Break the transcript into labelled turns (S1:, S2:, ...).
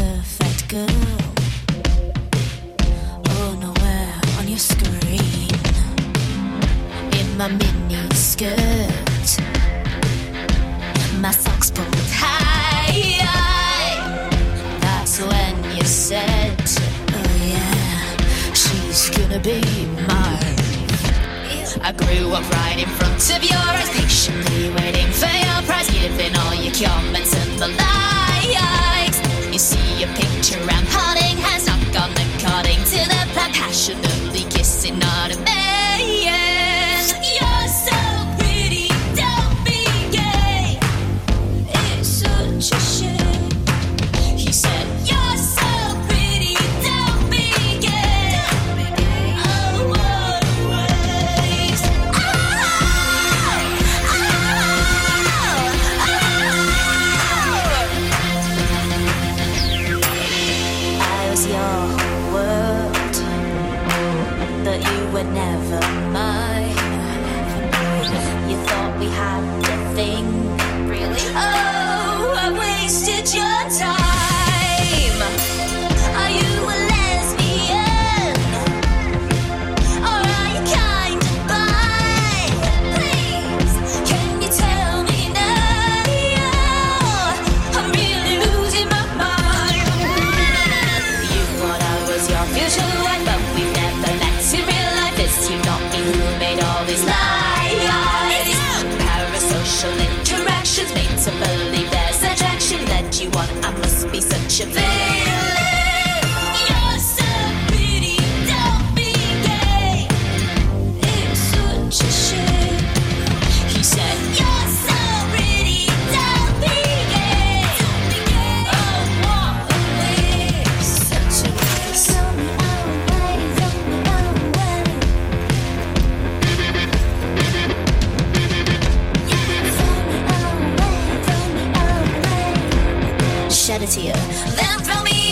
S1: perfect girl. Oh, nowhere on your screen. In my mini skirt, my socks pulled high. That's when you said, oh yeah, she's gonna be mine. I grew up right in front of your eyes, patiently waiting for your prize, giving all your comments and the likes. You see your picture and holding hands, not gone according to the plan, passionately kissing on a man. You're so pretty, don't be gay. It's such a shame. He said, you're so pretty, don't be gay. Oh, what a waste. I was your world, but you were never mine. You thought we had the thing. Really? Oh, I wasted your time. Are you a lesbian? Or are you kind of bi? Please, can you tell me now? I'm really losing my mind. You thought I was your future wife, but we've never met in real life. It's you, not me, who made all these lies. Parasocial interactions made to believe there's attraction that you want. I must be such a villain. You're so pretty, don't be gay. It's such a shame. He said, you're so pretty, don't be gay. Oh, what a waste. Such a waste. Throw me away, throw me away. Throw me away, throw me away. Shed a tear, then throw me